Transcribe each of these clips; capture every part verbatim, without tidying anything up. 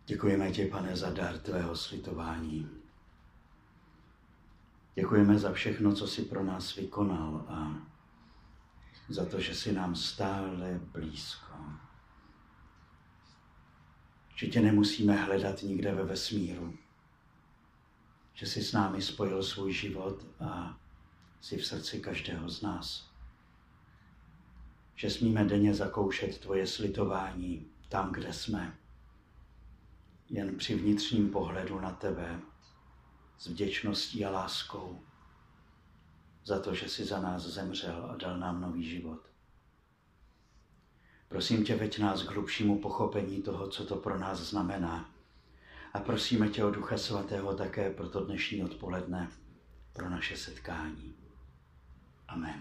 Děkujeme ti, Pane, za dar tvého slitování. Děkujeme za všechno, co jsi pro nás vykonal a za to, že jsi nám stále blízko. Že tě nemusíme hledat nikde ve vesmíru. Že jsi s námi spojil svůj život a jsi v srdci každého z nás. Že smíme denně zakoušet tvoje slitování tam, kde jsme. Jen při vnitřním pohledu na tebe s vděčností a láskou za to, že jsi za nás zemřel a dal nám nový život. Prosím tě, veď nás k hlubšímu pochopení toho, co to pro nás znamená. A prosíme tě o Ducha Svatého také pro to dnešní odpoledne, pro naše setkání. Amen.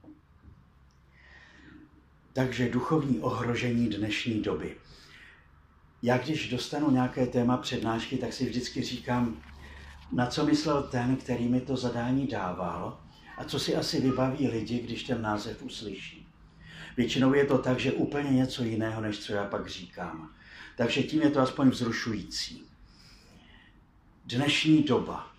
Takže duchovní ohrožení dnešní doby. Já když dostanu nějaké téma přednášky, tak si vždycky říkám, na co myslel ten, který mi to zadání dával a co si asi vybaví lidi, když ten název uslyší. Většinou je to tak, že úplně něco jiného, než co já pak říkám. Takže tím je to aspoň vzrušující. Dnešní doba.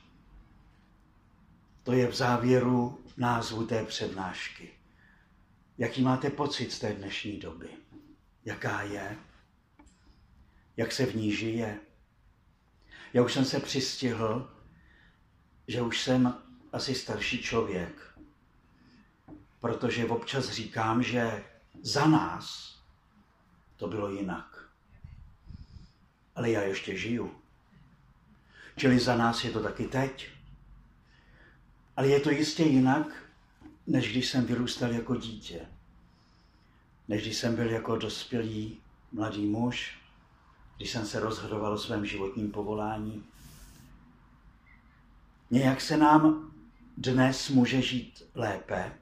To je v závěru názvu té přednášky. Jaký máte pocit z té dnešní doby? Jaká je? Jak se v ní žije? Já už jsem se přistihl, že už jsem asi starší člověk, protože občas říkám, že za nás to bylo jinak. Ale já ještě žiju. Čili za nás je to taky teď. Ale je to jistě jinak, než když jsem vyrůstal jako dítě. Než když jsem byl jako dospělý mladý muž, když jsem se rozhodoval o svém životním povolání. Nějak se nám dnes může žít lépe.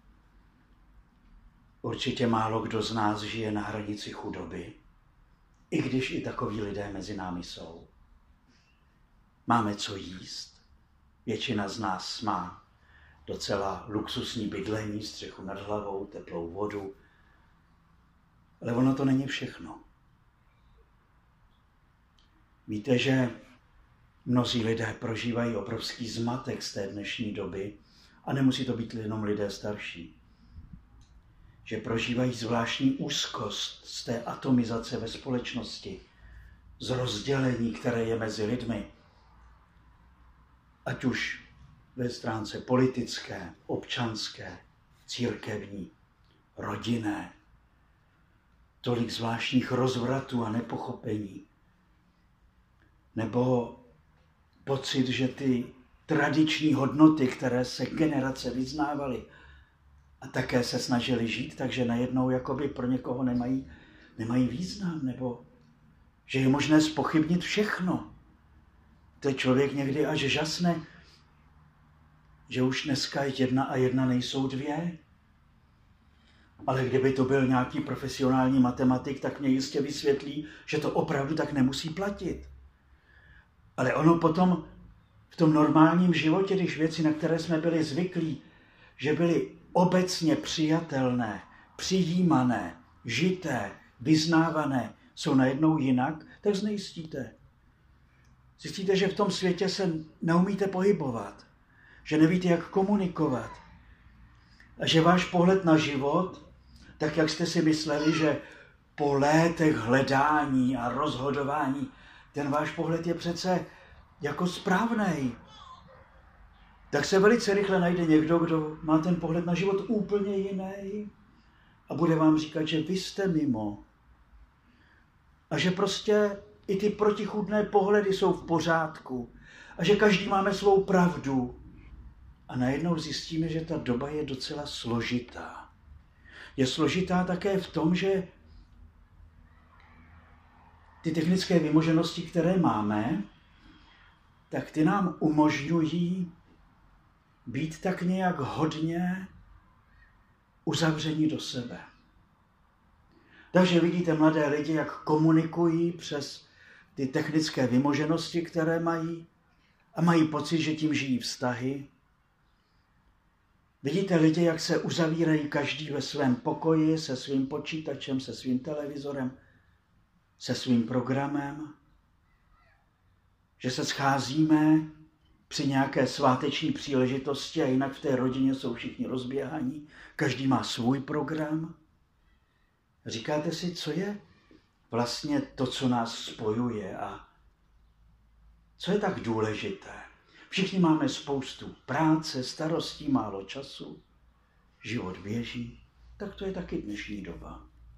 Určitě málo kdo z nás žije na hranici chudoby, i když i takoví lidé mezi námi jsou. Máme co jíst. Většina z nás má docela luxusní bydlení, střechu nad hlavou, teplou vodu. Ale ono to není všechno. Víte, že mnozí lidé prožívají obrovský zmatek z té dnešní doby a nemusí to být jenom lidé starší. Že prožívají zvláštní úzkost z té atomizace ve společnosti, z rozdělení, které je mezi lidmi. Ať už ve stránce politické, občanské, církevní, rodinné. Tolik zvláštních rozvratů a nepochopení. Nebo pocit, že ty tradiční hodnoty, které se generace vyznávaly a také se snažili žít, takže najednou jakoby pro někoho nemají, nemají význam, nebo že je možné zpochybnit všechno. To je člověk někdy až žasne, že už dneska jedna a jedna nejsou dvě. Ale kdyby to byl nějaký profesionální matematik, tak mě jistě vysvětlí, že to opravdu tak nemusí platit. Ale ono potom v tom normálním životě, když věci, na které jsme byli zvyklí, že byly obecně přijatelné, přijímané, žité, vyznávané, jsou najednou jinak, tak znejistíte. Zjistíte, že v tom světě se neumíte pohybovat, že nevíte, jak komunikovat a že váš pohled na život, tak jak jste si mysleli, že po létech hledání a rozhodování, ten váš pohled je přece jako správnej. Tak se velice rychle najde někdo, kdo má ten pohled na život úplně jiný a bude vám říkat, že vy jste mimo. A že prostě i ty protichůdné pohledy jsou v pořádku. A že každý máme svou pravdu. A najednou zjistíme, že ta doba je docela složitá. Je složitá také v tom, že ty technické vymoženosti, které máme, tak ty nám umožňují být tak nějak hodně uzavření do sebe. Takže vidíte mladé lidi, jak komunikují přes ty technické vymoženosti, které mají a mají pocit, že tím žijí vztahy. Vidíte lidi, jak se uzavírají každý ve svém pokoji, se svým počítačem, se svým televizorem, se svým programem že se scházíme při nějaké sváteční příležitosti a jinak v té rodině jsou všichni rozběhaní, každý má svůj program. Říkáte si, co je vlastně to, co nás spojuje a co je tak důležité. Všichni máme spoustu práce, starostí, málo času, život běží, tak to je taky dnešní doba.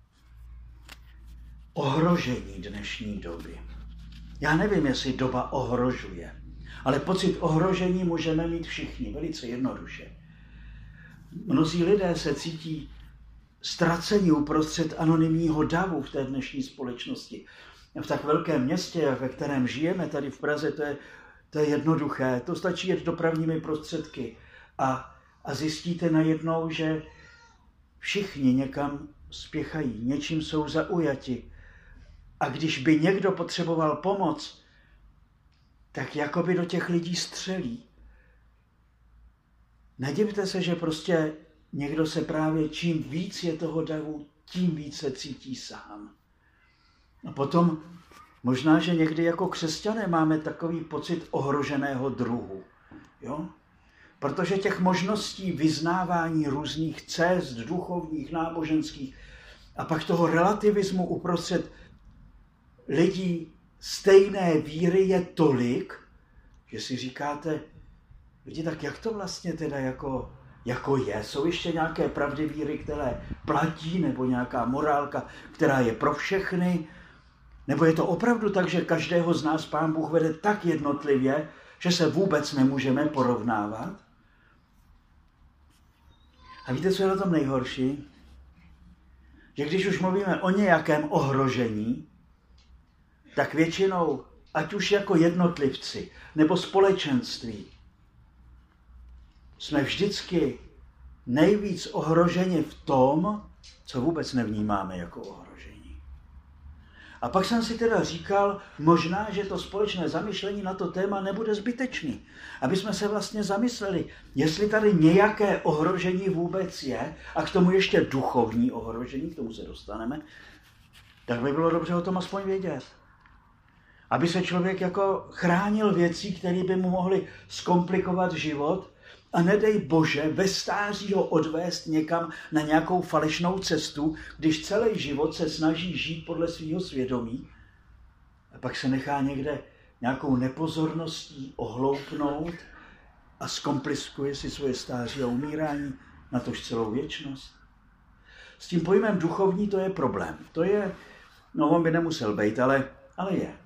Ohrožení dnešní doby. Já nevím, jestli doba ohrožuje, ale pocit ohrožení můžeme mít všichni, velice jednoduše. Mnozí lidé se cítí ztracení uprostřed anonymního davu v té dnešní společnosti. V tak velkém městě, ve kterém žijeme, tady v Praze, to je, to je jednoduché. To stačí jet dopravními prostředky a, a zjistíte najednou, že všichni někam spěchají, něčím jsou zaujati. A když by někdo potřeboval pomoc, tak jakoby do těch lidí střelí. Nedivte se, že prostě někdo se právě čím víc je toho davu, tím víc se cítí sám. A potom možná, že někdy jako křesťané máme takový pocit ohroženého druhu. Jo? Protože těch možností vyznávání různých cest, duchovních, náboženských, a pak toho relativismu uprostřed lidí stejné víry je tolik, že si říkáte, lidi, tak jak to vlastně teda jako, jako je? Jsou ještě nějaké pravdy víry, které platí, nebo nějaká morálka, která je pro všechny? Nebo je to opravdu tak, že každého z nás Pán Bůh vede tak jednotlivě, že se vůbec nemůžeme porovnávat? A víte, co je na tom nejhorší? Že když už mluvíme o nějakém ohrožení, tak většinou, ať už jako jednotlivci nebo společenství, jsme vždycky nejvíc ohroženi v tom, co vůbec nevnímáme jako ohrožení. A pak jsem si teda říkal, možná, že to společné zamyšlení na to téma nebude zbytečný. Aby jsme se vlastně zamysleli, jestli tady nějaké ohrožení vůbec je, a k tomu ještě duchovní ohrožení, k tomu se dostaneme, tak by bylo dobře o tom aspoň vědět. Aby se člověk jako chránil věcí, které by mu mohly zkomplikovat život, a nedej Bože ve stáří ho odvést někam na nějakou falešnou cestu, když celý život se snaží žít podle svého svědomí a pak se nechá někde nějakou nepozorností ohloupnout a zkomplikuje si svoje stáří a umírání na tož celou věčnost. S tím pojmem duchovní to je problém. To je, no on by nemusel být, ale, ale je.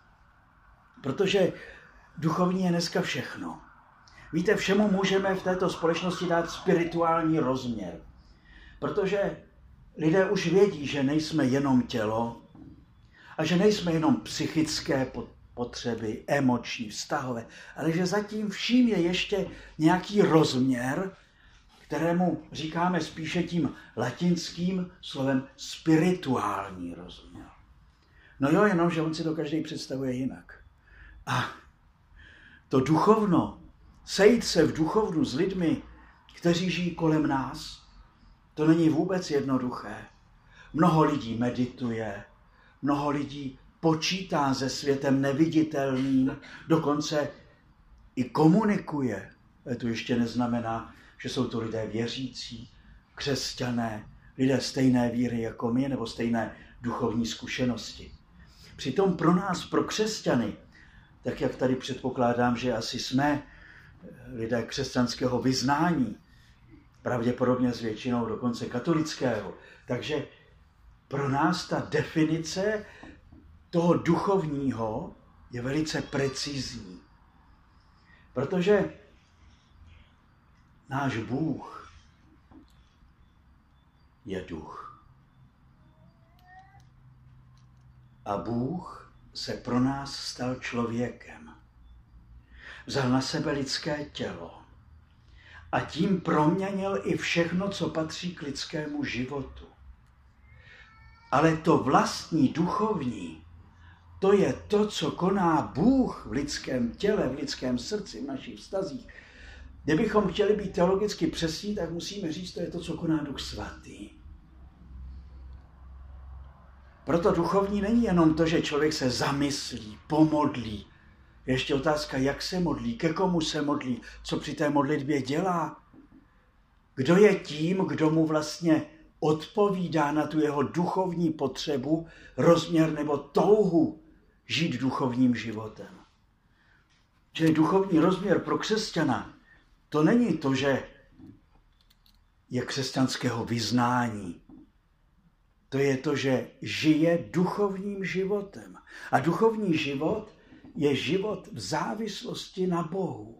Protože duchovní je dneska všechno. Víte, všemu můžeme v této společnosti dát spirituální rozměr. Protože lidé už vědí, že nejsme jenom tělo a že nejsme jenom psychické potřeby, emoční, vztahové, ale že zatím vším je ještě nějaký rozměr, kterému říkáme spíše tím latinským slovem spirituální rozměr. No jo, jenom, že on si to každý představuje jinak. A to duchovno, sejít se v duchovnu s lidmi, kteří žijí kolem nás, to není vůbec jednoduché. Mnoho lidí medituje, mnoho lidí počítá se světem neviditelným, dokonce i komunikuje. To ještě neznamená, že jsou to lidé věřící, křesťané, lidé stejné víry jako my, nebo stejné duchovní zkušenosti. Přitom pro nás, pro křesťany, tak jak tady předpokládám, že asi jsme lidé křesťanského vyznání, pravděpodobně s většinou dokonce katolického. Takže pro nás ta definice toho duchovního je velice precizní. Protože náš Bůh je duch. A Bůh se pro nás stal člověkem. Vzal na sebe lidské tělo a tím proměnil i všechno, co patří k lidskému životu. Ale to vlastní duchovní, to je to, co koná Bůh v lidském těle, v lidském srdci, v našich vztazích. Kdybychom chtěli být teologicky přesní, tak musíme říct, to je to, co koná Duch Svatý. Proto duchovní není jenom to, že člověk se zamyslí, pomodlí, Ještě otázka, jak se modlí, ke komu se modlí, co při té modlitbě dělá. Kdo je tím, kdo mu vlastně odpovídá na tu jeho duchovní potřebu, rozměr nebo touhu žít duchovním životem. Čili duchovní rozměr pro křesťana, to není to, že je křesťanského vyznání. To je to, že žije duchovním životem. A duchovní život je život v závislosti na Bohu.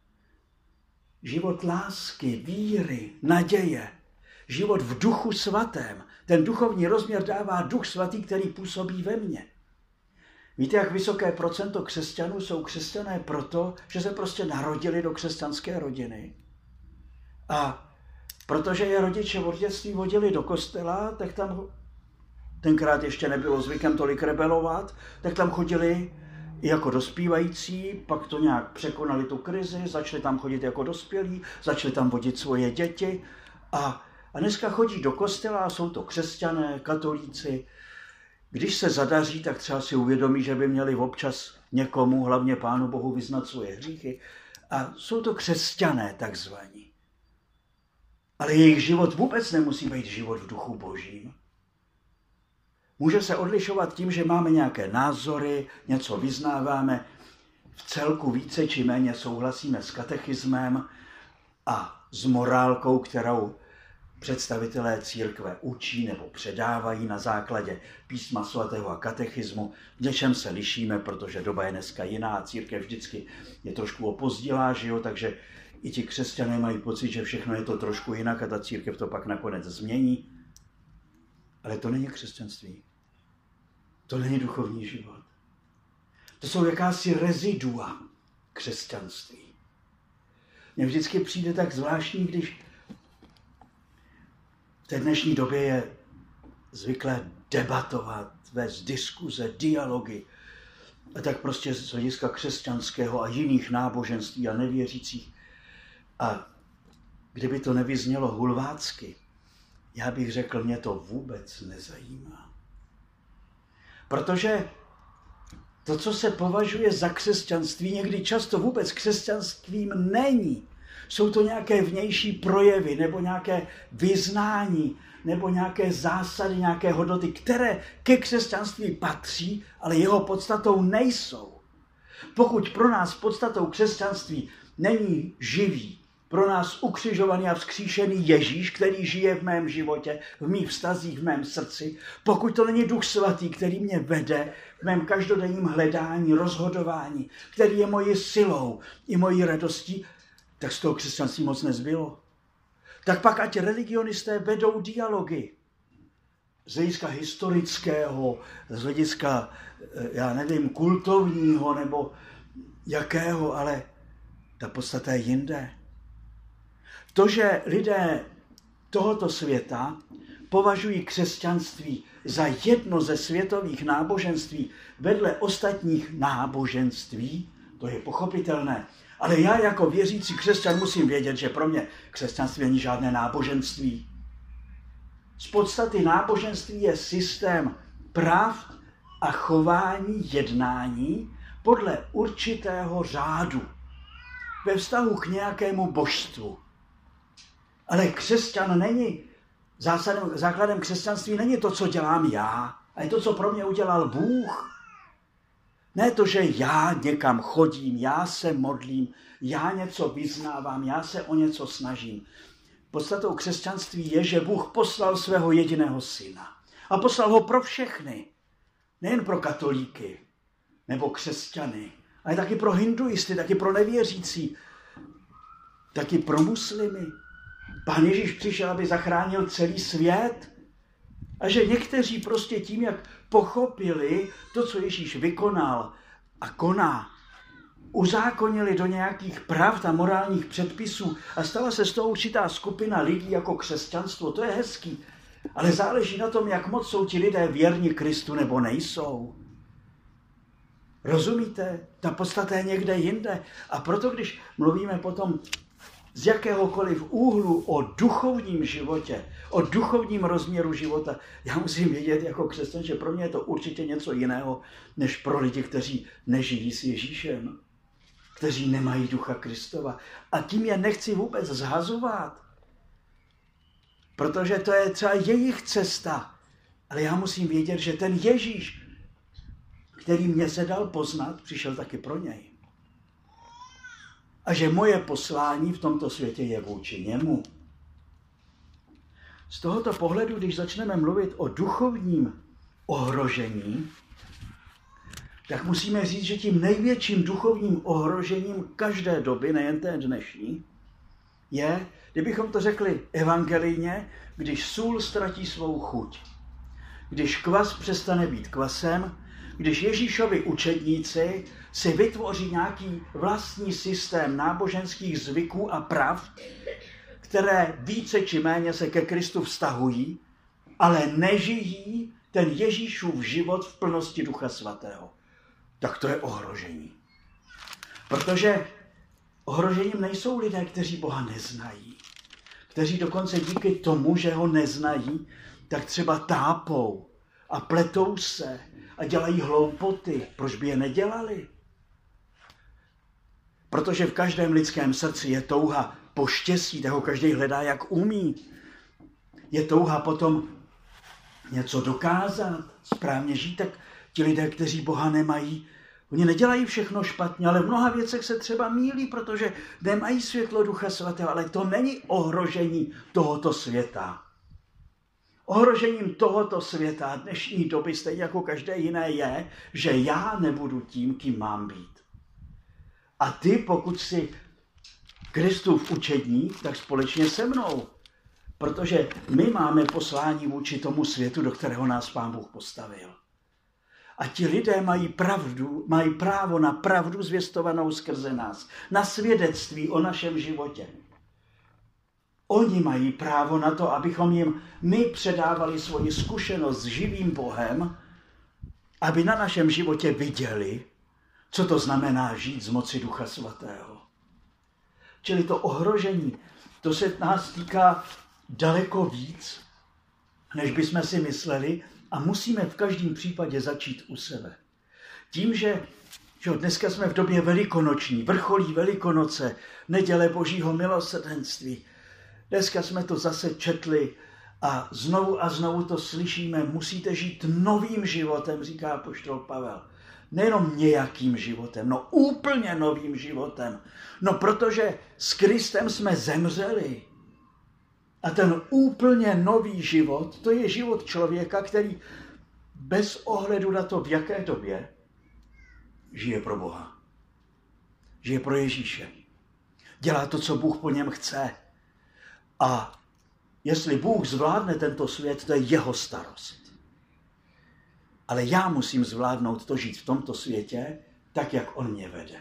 Život lásky, víry, naděje. Život v duchu svatém. Ten duchovní rozměr dává duch svatý, který působí ve mně. Víte, jak vysoké procento křesťanů jsou křesťané proto, že se prostě narodili do křesťanské rodiny. A protože je rodiče od dětství vodili do kostela, tak tam tenkrát ještě nebylo zvykem tolik rebelovat, tak tam chodili i jako dospívající, pak to nějak překonali tu krizi, začali tam chodit jako dospělí, začali tam vodit svoje děti a, a dneska chodí do kostela a jsou to křesťané, katolíci. Když se zadaří, tak třeba si uvědomí, že by měli občas někomu, hlavně Pánu Bohu, vyznat svoje hříchy. A jsou to křesťané takzvaní. Ale jejich život vůbec nemusí být život v duchu božím. Může se odlišovat tím, že máme nějaké názory, něco vyznáváme, v celku více či méně souhlasíme s katechismem a s morálkou, kterou představitelé církve učí nebo předávají na základě písma svatého a katechismu. V něčem se lišíme, protože doba je dneska jiná a církev vždycky je trošku opozdilá, že jo? Takže i ti křesťané mají pocit, že všechno je to trošku jinak a ta církev to pak nakonec změní. Ale to není křesťanství. To není duchovní život. To jsou jakási rezidua křesťanství. Mně vždycky přijde tak zvláštní, když v té dnešní době je zvyklé debatovat, vést diskuze, dialogy. A tak prostě z hlediska křesťanského a jiných náboženství a nevěřících. A kdyby to nevyznělo hulvácky, já bych řekl, mě to vůbec nezajímá. Protože to, co se považuje za křesťanství, někdy často vůbec křesťanstvím není. Jsou to nějaké vnější projevy, nebo nějaké vyznání, nebo nějaké zásady, nějaké hodnoty, které ke křesťanství patří, ale jeho podstatou nejsou. Pokud pro nás podstatou křesťanství není živý, pro nás ukřižovaný a vzkříšený Ježíš, který žije v mém životě, v mých vztazích, v mém srdci, pokud to není Duch Svatý, který mě vede v mém každodenním hledání, rozhodování, který je mojí silou i mojí radostí, tak z toho křesťanství moc nezbylo. Tak pak ať religionisté vedou dialogy z hlediska historického, z hlediska, já nevím, kultovního nebo jakého, ale ta podstata je jinde. To, že lidé tohoto světa považují křesťanství za jedno ze světových náboženství vedle ostatních náboženství, to je pochopitelné. Ale já jako věřící křesťan musím vědět, že pro mě křesťanství není žádné náboženství. Z podstaty náboženství je systém pravd a chování, jednání podle určitého řádu ve vztahu k nějakému božstvu. Ale křesťan není, zásadem, základem křesťanství není to, co dělám já, ale to, co pro mě udělal Bůh. Ne to, že já někam chodím, já se modlím, já něco vyznávám, já se o něco snažím. Podstatou křesťanství je, že Bůh poslal svého jediného syna. A poslal ho pro všechny. Nejen pro katolíky nebo křesťany, ale taky pro hinduisty, taky pro nevěřící, taky pro muslimy. Pán Ježíš přišel, aby zachránil celý svět. A že někteří prostě tím, jak pochopili to, co Ježíš vykonal a koná, uzákonili do nějakých pravd a morálních předpisů a stala se z toho určitá skupina lidí jako křesťanstvo. To je hezký. Ale záleží na tom, jak moc jsou ti lidé věrni Kristu nebo nejsou. Rozumíte? Ta podstata je někde jinde. A proto, když mluvíme potom z jakéhokoliv úhlu o duchovním životě, o duchovním rozměru života, já musím vědět jako křesťan, že pro mě je to určitě něco jiného, než pro lidi, kteří nežijí s Ježíšem, kteří nemají ducha Kristova. A tím je nechci vůbec zhazovat, protože to je třeba jejich cesta. Ale já musím vědět, že ten Ježíš, který mě se dal poznat, přišel taky pro něj. A že moje poslání v tomto světě je vůči němu. Z tohoto pohledu, když začneme mluvit o duchovním ohrožení, tak musíme říct, že tím největším duchovním ohrožením každé doby, nejen té dnešní, je, kdybychom to řekli evangelijně, když sůl ztratí svou chuť. Když kvas přestane být kvasem, když Ježíšovi učedníci si vytvoří nějaký vlastní systém náboženských zvyků a prav, které více či méně se ke Kristu vztahují, ale nežijí ten Ježíšův život v plnosti Ducha Svatého. Tak to je ohrožení. Protože ohrožením nejsou lidé, kteří Boha neznají. Kteří dokonce díky tomu, že ho neznají, tak třeba tápou a pletou se a dělají hloupoty. Proč by je nedělali? Protože v každém lidském srdci je touha po štěstí, toho každý hledá, jak umí. Je touha potom něco dokázat, správně žít, tak ti lidé, kteří Boha nemají, oni nedělají všechno špatně, ale v mnoha věcech se třeba mýlí, protože nemají světlo Ducha Svatého, ale to není ohrožení tohoto světa. Ohrožením tohoto světa dnešní doby, stejně jako každé jiné, je, že já nebudu tím, kým mám být. A ty, pokud jsi Kristův učedník, tak společně se mnou. Protože my máme poslání vůči tomu světu, do kterého nás Pán Bůh postavil. A ti lidé mají pravdu, mají právo na pravdu zvěstovanou skrze nás, na svědectví o našem životě. Oni mají právo na to, abychom jim my předávali svoji zkušenost s živým Bohem, aby na našem životě viděli, co to znamená žít z moci Ducha Svatého. Čili to ohrožení, to se nás týká daleko víc, než bychom si mysleli, a musíme v každém případě začít u sebe. Tím, že, že dneska jsme v době velikonoční, vrcholí Velikonoce, neděle Božího milosrdenství. Dneska jsme to zase četli a znovu a znovu to slyšíme. Musíte žít novým životem, říká apoštol Pavel. Nejenom nějakým životem, no úplně novým životem. No protože s Kristem jsme zemřeli. A ten úplně nový život, to je život člověka, který bez ohledu na to, v jaké době, žije pro Boha. Žije pro Ježíše. Dělá to, co Bůh po něm chce. A jestli Bůh zvládne tento svět, to je jeho starost. Ale já musím zvládnout to žít v tomto světě, tak, jak on mě vede.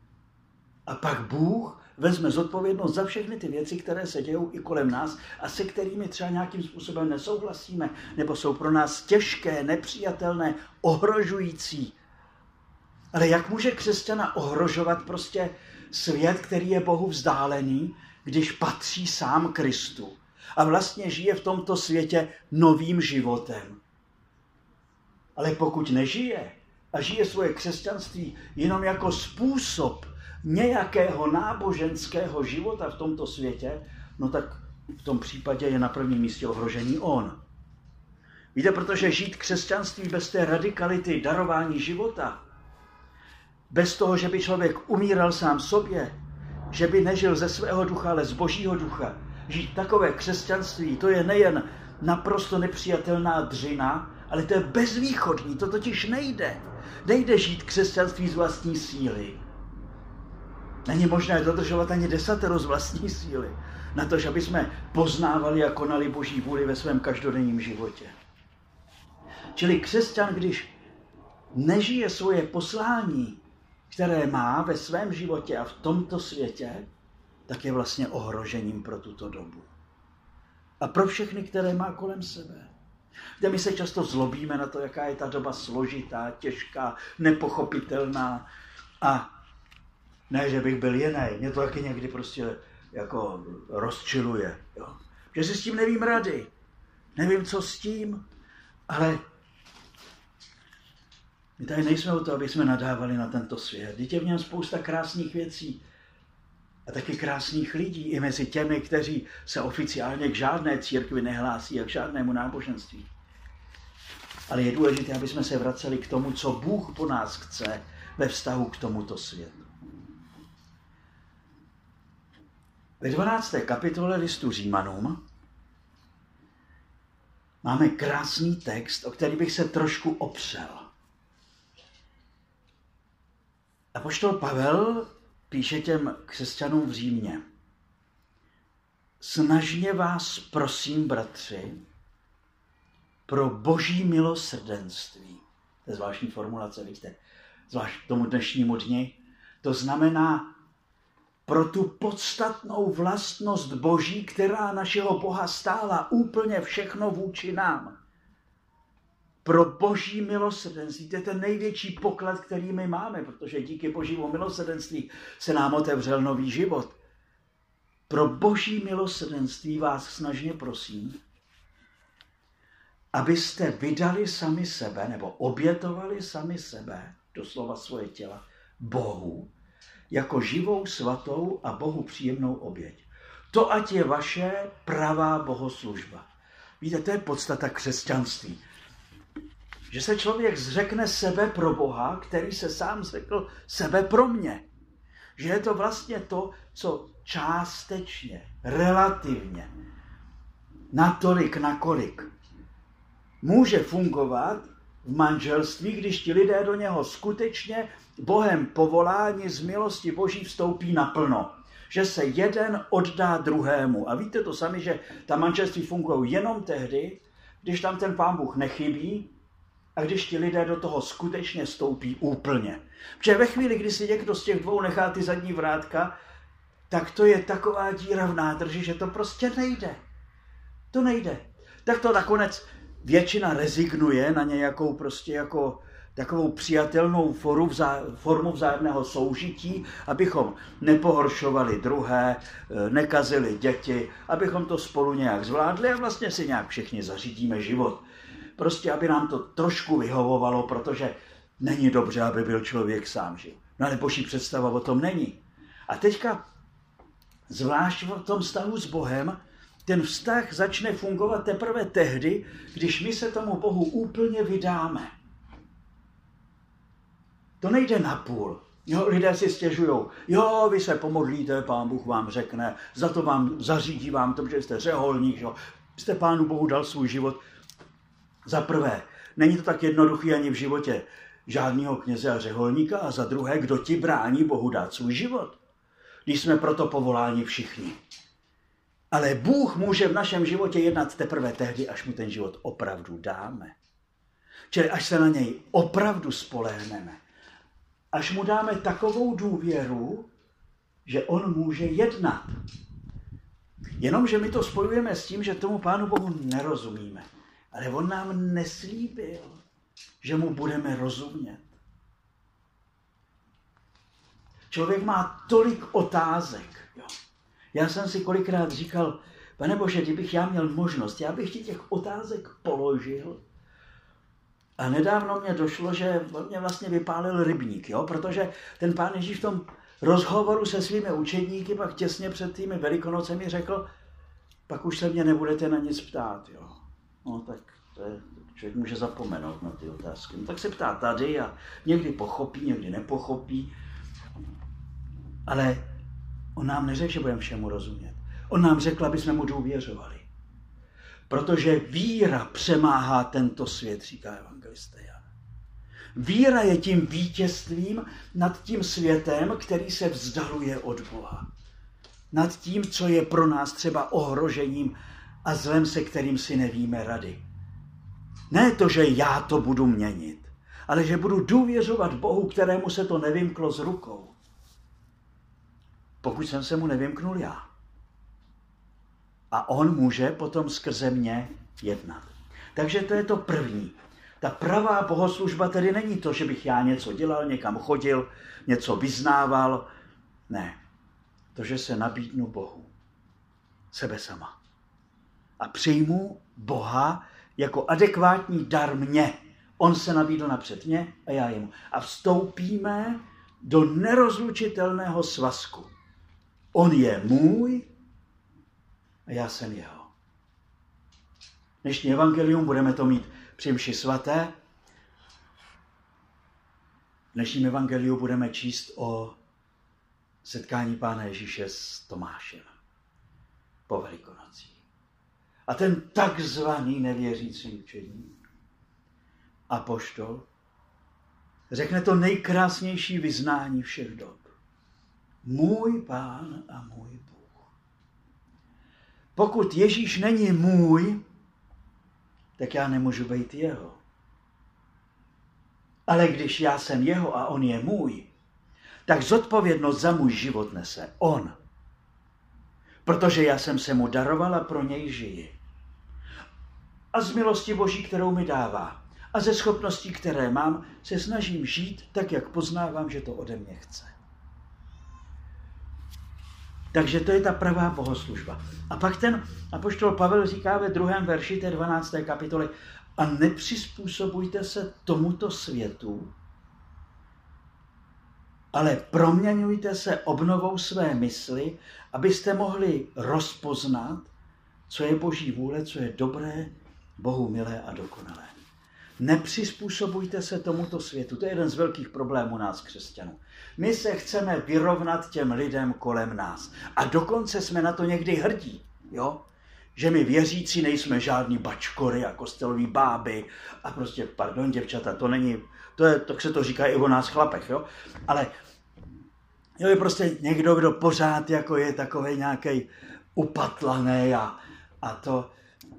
A pak Bůh vezme zodpovědnost za všechny ty věci, které se dějou i kolem nás a se kterými třeba nějakým způsobem nesouhlasíme, nebo jsou pro nás těžké, nepřijatelné, ohrožující. Ale jak může křesťana ohrožovat prostě svět, který je Bohu vzdálený, když patří sám Kristu a vlastně žije v tomto světě novým životem? Ale pokud nežije a žije svoje křesťanství jenom jako způsob nějakého náboženského života v tomto světě, no tak v tom případě je na prvním místě ohrožený on. Víte, protože žít křesťanství bez té radikality darování života, bez toho, že by člověk umíral sám sobě, že by nežil ze svého ducha, ale z Božího ducha, žít takové křesťanství, to je nejen naprosto nepřijatelná dřina, ale to je bezvýchodní, to totiž nejde. Nejde žít křesťanství z vlastní síly. Není možné dodržovat ani desatero z vlastní síly, na to, že aby jsme poznávali a konali Boží vůli ve svém každodenním životě. Čili křesťan, když nežije svoje poslání, které má ve svém životě a v tomto světě, tak je vlastně ohrožením pro tuto dobu. A pro všechny, které má kolem sebe. Kde my se často zlobíme na to, jaká je ta doba složitá, těžká, nepochopitelná. A ne, že bych byl jiný, mě to taky někdy prostě jako rozčiluje. Jo. Že si s tím nevím rady. Nevím, co s tím, ale my tady nejsme o to, aby jsme nadávali na tento svět. Vždyť je v něm spousta krásných věcí a taky krásných lidí i mezi těmi, kteří se oficiálně k žádné církvi nehlásí a k žádnému náboženství. Ale je důležité, aby jsme se vraceli k tomu, co Bůh po nás chce ve vztahu k tomuto světu. Ve dvanácté kapitole listu Římanům máme krásný text, o který bych se trošku opřel. Apoštol Pavel píše těm křesťanům v Římě. Snažně vás prosím, bratři, pro boží milosrdenství. To je zvláštní formulace, vidíte, zvlášť k tomu dnešnímu dni. To znamená pro tu podstatnou vlastnost boží, která našeho Boha stála úplně všechno vůči nám. Pro boží milosrdenství. To je ten největší poklad, který my máme, protože díky božímu milosrdenství se nám otevřel nový život. Pro boží milosrdenství vás snažně prosím, abyste vydali sami sebe, nebo obětovali sami sebe, doslova svoje těla, Bohu, jako živou, svatou a Bohu příjemnou oběť. To ať je vaše pravá bohoslužba. Víte, to je podstata křesťanství. Že se člověk zřekne sebe pro Boha, který se sám zřekl sebe pro mě. Že je to vlastně to, co částečně, relativně, natolik, nakolik může fungovat v manželství, když ti lidé do něho skutečně Bohem povoláni z milosti Boží vstoupí naplno. Že se jeden oddá druhému. A víte to sami, že ta manželství fungují jenom tehdy, když tam ten Pán Bůh nechybí a když ti lidé do toho skutečně vstoupí úplně. Protože ve chvíli, kdy si někdo z těch dvou nechá ty zadní vrátka, tak to je taková díra v nádrži, že to prostě nejde. To nejde. Tak to nakonec většina rezignuje na nějakou prostě jako takovou přijatelnou foru vzá, formu vzájemného soužití, abychom nepohoršovali druhé, nekazili děti, abychom to spolu nějak zvládli a vlastně si nějak všichni zařídíme život. Prostě, aby nám to trošku vyhovovalo, protože není dobře, aby byl člověk sám žil. No ale boží představa o tom není. A teďka, zvlášť v tom vztahu s Bohem, ten vztah začne fungovat teprve tehdy, když my se tomu Bohu úplně vydáme. To nejde napůl. Jo, lidé si stěžujou. Jo, vy se pomodlíte, Pán Bůh vám řekne, za to vám zařídí vám to, že jste řeholník, jo. Jste Pánu Bohu dal svůj život. Za prvé, není to tak jednoduchý ani v životě žádného kněze a řeholníka, a za druhé, kdo ti brání Bohu dát svůj život. Když jsme proto povoláni všichni. Ale Bůh může v našem životě jednat teprve tehdy, až mu ten život opravdu dáme. Čili až se na něj opravdu spolehneme. Až mu dáme takovou důvěru, že on může jednat. Jenomže my to spojujeme s tím, že tomu Pánu Bohu nerozumíme. Ale on nám neslíbil, že mu budeme rozumět. Člověk má tolik otázek. Jo. Já jsem si kolikrát říkal, Pane Bože, kdybych já měl možnost, já bych ti těch otázek položil. A nedávno mě došlo, že on mě vlastně vypálil rybník, jo? Protože ten Pán Ježíš v tom rozhovoru se svými učedníky pak těsně před tými Velikonocemi řekl, pak už se mě nebudete na nic ptát. Jo? No tak to je, člověk může zapomenout na ty otázky. No, tak se ptá tady a někdy pochopí, někdy nepochopí. Ale on nám neřekl, že budeme všemu rozumět. On nám řekl, aby jsme mu důvěřovali. Protože víra přemáhá tento svět, říká evangelista Jan. Víra je tím vítězstvím nad tím světem, který se vzdaluje od Boha. Nad tím, co je pro nás třeba ohrožením a zlem, se kterým si nevíme rady. Ne to, že já to budu měnit, ale že budu důvěřovat Bohu, kterému se to nevymklo z rukou. Pokud jsem se mu nevymknul já. A on může potom skrze mě jednat. Takže to je to první. Ta pravá bohoslužba tedy není to, že bych já něco dělal, někam chodil, něco vyznával. Ne. To, že se nabídnu Bohu. Sebe sama. A přijmu Boha jako adekvátní dar mě. On se nabídl napřed mě a já jemu. A vstoupíme do nerozlučitelného svazku. On je můj a já jsem jeho. Dnešní evangelium budeme to mít při mši svaté. V dnešním evangeliu budeme číst o setkání Pána Ježíše s Tomášem po Velikonocích. A ten takzvaný nevěřící učedník, apoštol, řekne to nejkrásnější vyznání všech dob. Můj Pán a můj Bůh. Pokud Ježíš není můj, tak já nemůžu být jeho. Ale když já jsem jeho a on je můj, tak zodpovědnost za můj život nese on. Protože já jsem se mu darovala, pro něj žiji. A z milosti Boží, kterou mi dává, a ze schopností, které mám, se snažím žít tak, jak poznávám, že to ode mě chce. Takže to je ta pravá bohoslužba. A pak ten apoštol Pavel říká ve druhém verši té dvanácté kapitoly: a nepřizpůsobujte se tomuto světu, ale proměňujte se obnovou své mysli, abyste mohli rozpoznat, co je Boží vůle, co je dobré, Bohu milé a dokonalé. Nepřizpůsobujte se tomuto světu. To je jeden z velkých problémů nás, křesťanů. My se chceme vyrovnat těm lidem kolem nás. A dokonce jsme na to někdy hrdí, jo? Že my věřící nejsme žádný bačkory a kostelový báby a prostě, pardon, děvčata, to není, to je, tak se to říká i o nás chlapech, jo? Ale jo, je prostě někdo, kdo pořád jako je takovej nějaký upatlaný a, a to,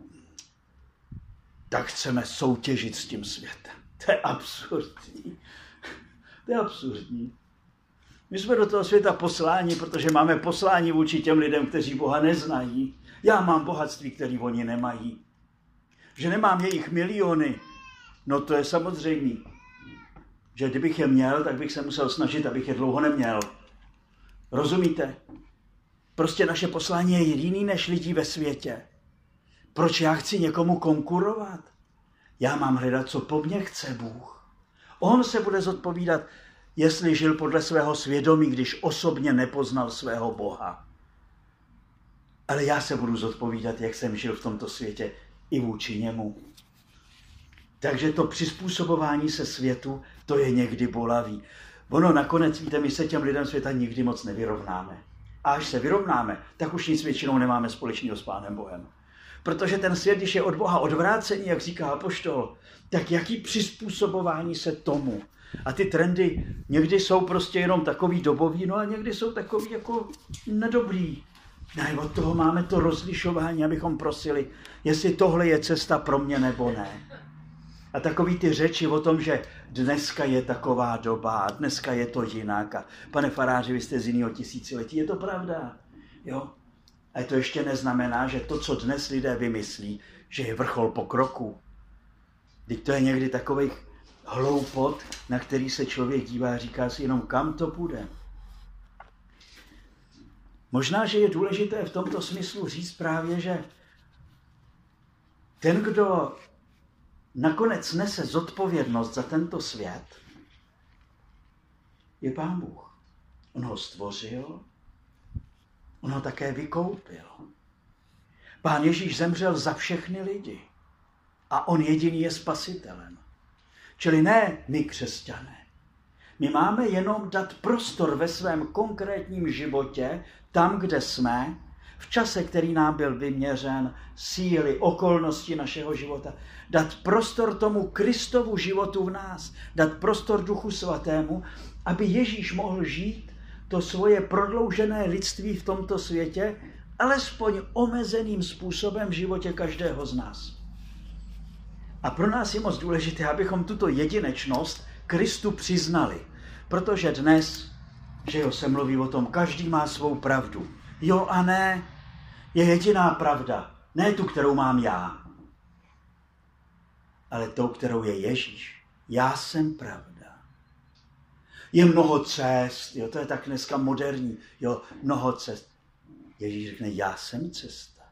tak chceme soutěžit s tím světem. To je absurdní. To je absurdní. My jsme do toho světa posláni, protože máme poslání vůči těm lidem, kteří Boha neznají. Já mám bohatství, které oni nemají. Že nemám jejich miliony, no to je samozřejmé. Že kdybych je měl, tak bych se musel snažit, abych je dlouho neměl. Rozumíte? Prostě naše poslání je jiný než lidí ve světě. Proč já chci někomu konkurovat? Já mám hledat, co po mně chce Bůh. On se bude zodpovídat, jestli žil podle svého svědomí, když osobně nepoznal svého Boha. Ale já se budu zodpovídat, jak jsem žil v tomto světě i vůči němu. Takže to přizpůsobování se světu, to je někdy bolavý. Ono nakonec, víte, my se těm lidem světa nikdy moc nevyrovnáme. A až se vyrovnáme, tak už nic většinou nemáme společného s Pánem Bohem. Protože ten svět, když je od Boha odvrácený, jak říká apoštol, tak jaký přizpůsobování se tomu. A ty trendy někdy jsou prostě jenom takový dobový, no a někdy jsou takový jako nedobrý. Ne, od toho máme to rozlišování, abychom prosili, jestli tohle je cesta pro mě nebo ne. A takový ty řeči o tom, že dneska je taková doba a dneska je to jinak. A pane faráři, vy jste z jiného tisíciletí, je to pravda. Jo? A to ještě neznamená, že to, co dnes lidé vymyslí, že je vrchol pokroku. Vždyť to je někdy takových hloupot, na který se člověk dívá a říká si jenom, kam to půjde. Možná, že je důležité v tomto smyslu říct právě, že ten, kdo nakonec nese zodpovědnost za tento svět, je Pán Bůh. On ho stvořil, on ho také vykoupil. Pán Ježíš zemřel za všechny lidi a on jediný je spasitelem. Čili ne my, křesťané. My máme jenom dát prostor ve svém konkrétním životě, tam, kde jsme, v čase, který nám byl vyměřen, síly, okolnosti našeho života, dát prostor tomu Kristovu životu v nás, dát prostor Duchu Svatému, aby Ježíš mohl žít to svoje prodloužené lidství v tomto světě, alespoň omezeným způsobem v životě každého z nás. A pro nás je moc důležité, abychom tuto jedinečnost Kristu přiznali, protože dnes, že jo, se mluví o tom, každý má svou pravdu. Jo a ne, je jediná pravda, ne tu, kterou mám já, ale tou, kterou je Ježíš. Já jsem pravda. Je mnoho cest, jo, to je tak dneska moderní, jo, mnoho cest. Ježíš řekne, já jsem cesta.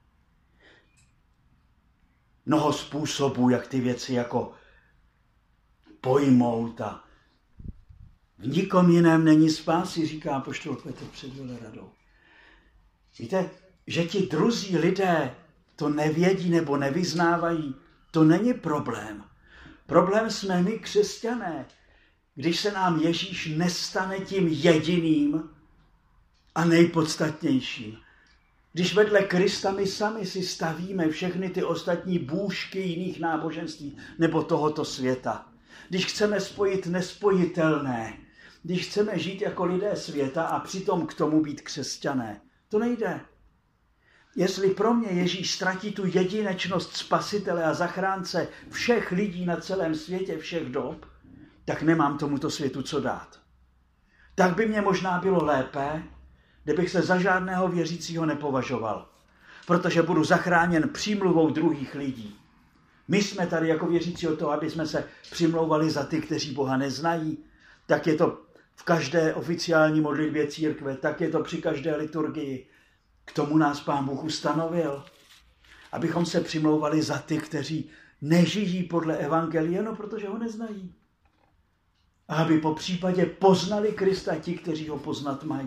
Mnoho způsobů, jak ty věci jako pojmout a v nikom jiném není spásy, říká apoštol Petr před veleradou. Víte, že ti druzí lidé to nevědí nebo nevyznávají, to není problém. Problém jsme my, křesťané, když se nám Ježíš nestane tím jediným a nejpodstatnějším. Když vedle Krista my sami si stavíme všechny ty ostatní bůžky jiných náboženství nebo tohoto světa. Když chceme spojit nespojitelné, když chceme žít jako lidé světa a přitom k tomu být křesťané, to nejde. Jestli pro mě Ježíš ztratí tu jedinečnost spasitele a zachránce všech lidí na celém světě, všech dob, tak nemám tomuto světu co dát. Tak by mě možná bylo lépe, kdybych se za žádného věřícího nepovažoval, protože budu zachráněn přímluvou druhých lidí. My jsme tady jako věřící o to, aby jsme se přimlouvali za ty, kteří Boha neznají. Tak je to v každé oficiální modlitbě církve, tak je to při každé liturgii. K tomu nás Pán Bůh ustanovil, abychom se přimlouvali za ty, kteří nežijí podle evangelia, no protože ho neznají. A aby po případě poznali Krista ti, kteří ho poznat mají.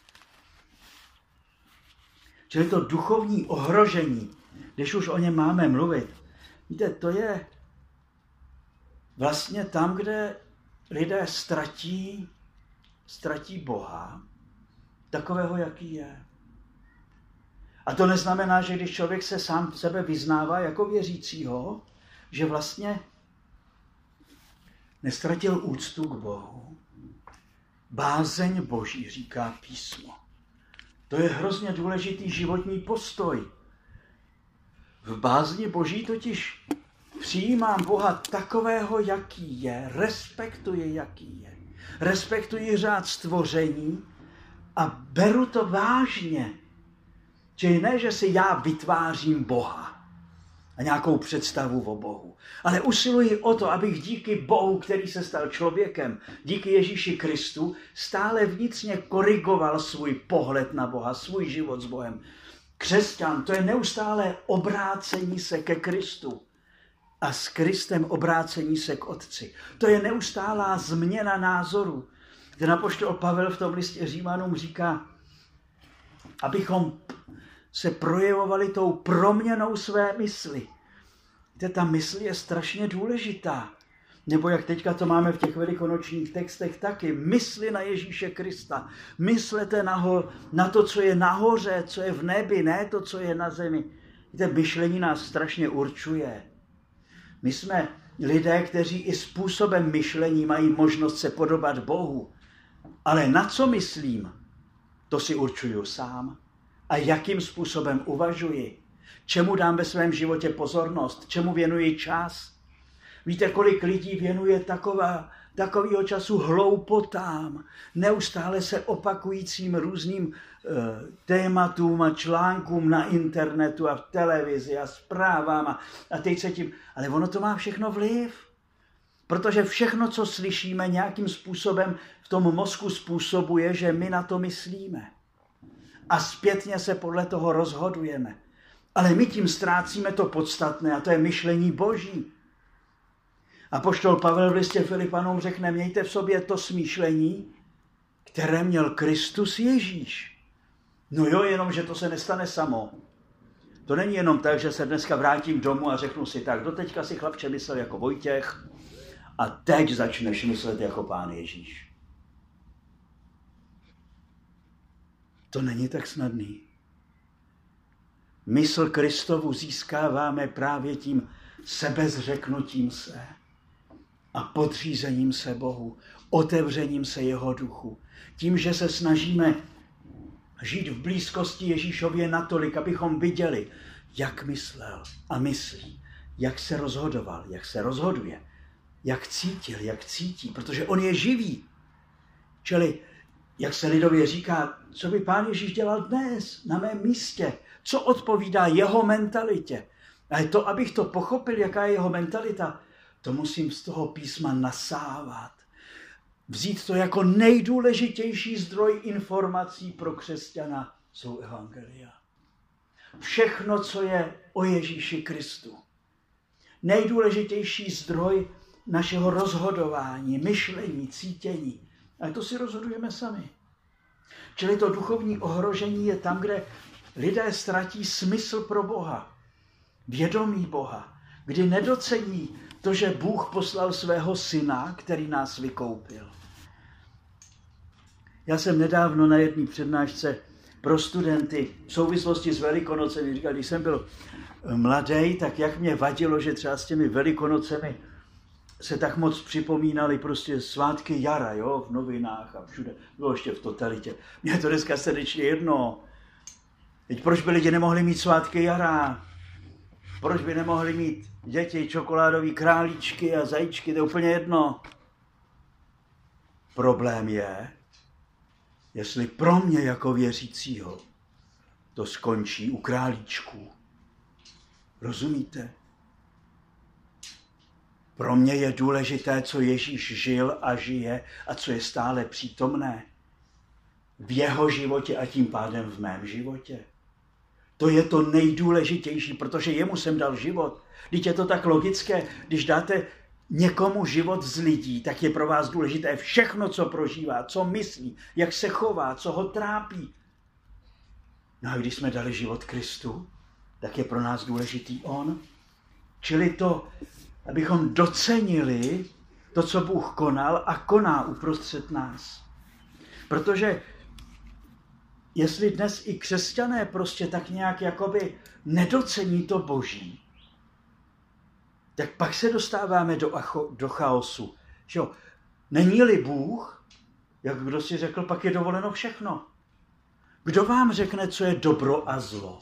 Čili to duchovní ohrožení, když už o něm máme mluvit, víte, to je vlastně tam, kde lidé ztratí, ztratí Boha, takového, jaký je. A to neznamená, že když člověk se sám sebe vyznává jako věřícího, že vlastně nestratil úctu k Bohu. Bázeň Boží, říká písmo. To je hrozně důležitý životní postoj. V bázni Boží totiž přijímám Boha takového, jaký je, respektuji, jaký je. Respektuji řád stvoření a beru to vážně. Čili ne, že si já vytvářím Boha a nějakou představu o Bohu, ale usiluji o to, abych díky Bohu, který se stal člověkem, díky Ježíši Kristu, stále vnitřně korigoval svůj pohled na Boha, svůj život s Bohem. Křesťan, to je neustále obrácení se ke Kristu a s Kristem obrácení se k Otci. To je neustálá změna názoru. Ten apoštol Pavel v tom listě Římanům říká, abychom se projevovali tou proměnou své mysli. Víte, ta mysl je strašně důležitá. Nebo jak teďka to máme v těch velikonočních textech taky. Mysli na Ježíše Krista. Myslete naho, na to, co je nahoře, co je v nebi, ne to, co je na zemi. Víte, myšlení nás strašně určuje. My jsme lidé, kteří i způsobem myšlení mají možnost se podobat Bohu. Ale na co myslím, to si určuju sám. A jakým způsobem uvažuji. Čemu dám ve svém životě pozornost, čemu věnuji čas. Víte, kolik lidí věnuje taková, takovýho času hloupotám, neustále se opakujícím různým uh, tématům a článkům na internetu a v televizi a zprávám a, a teď se tím... Ale ono to má všechno vliv. Protože všechno, co slyšíme, nějakým způsobem v tom mozku způsobuje, že my na to myslíme. A zpětně se podle toho rozhodujeme. Ale my tím ztrácíme to podstatné a to je myšlení Boží. Apoštol Pavel v listě Filipanům řekne, mějte v sobě to smýšlení, které měl Kristus Ježíš. No jo, jenom, že to se nestane samo. To není jenom tak, že se dneska vrátím domů a řeknu si tak, doteďka si chlapče myslel jako Vojtěch a teď začneš myslet jako Pán Ježíš. To není tak snadný. Mysl Kristovu získáváme právě tím sebezřeknutím se a podřízením se Bohu, otevřením se jeho duchu. Tím, že se snažíme žít v blízkosti Ježíšově natolik, abychom viděli, jak myslel a myslí, jak se rozhodoval, jak se rozhoduje, jak cítil, jak cítí, protože on je živý. Čili, jak se lidově říká, co by Pán Ježíš dělal dnes, na mém místě, co odpovídá jeho mentalitě. Ale to, abych to pochopil, jaká je jeho mentalita, to musím z toho písma nasávat. vzít to jako nejdůležitější zdroj informací pro křesťana, jsou evangelia. Všechno, co je o Ježíši Kristu. Nejdůležitější zdroj našeho rozhodování, myšlení, cítění. Ale to si rozhodujeme sami. Čili to duchovní ohrožení je tam, kde lidé ztratí smysl pro Boha, vědomí Boha, kdy nedocení to, že Bůh poslal svého syna, který nás vykoupil. Já jsem nedávno na jedné přednášce pro studenty v souvislosti s Velikonocemi říkal, když jsem byl mladý, tak jak mě vadilo, že třeba s těmi Velikonocemi se tak moc připomínali prostě svátky jara, jo, v novinách a všude. Bylo ještě v totalitě. Mně je to dneska srdečně jedno. Teď proč by lidi nemohli mít svátky jara? Proč by nemohli mít děti čokoládový králíčky a zajíčky? To je úplně jedno. Problém je, jestli pro mě jako věřícího to skončí u králíčků. Rozumíte? Pro mě je důležité, co Ježíš žil a žije a co je stále přítomné v jeho životě a tím pádem v mém životě. To je to nejdůležitější, protože jemu jsem dal život. Vždyť je to tak logické, když dáte někomu život z lidí, tak je pro vás důležité všechno, co prožívá, co myslí, jak se chová, co ho trápí. No a když jsme dali život Kristu, tak je pro nás důležitý on. Čili to, abychom docenili to, co Bůh konal a koná uprostřed nás. Protože jestli dnes i křesťané prostě tak nějak jakoby nedocení to Boží, tak pak se dostáváme do, acho, do chaosu. Že jo? Není-li Bůh, jak kdo si řekl, pak je dovoleno všechno. Kdo vám řekne, co je dobro a zlo?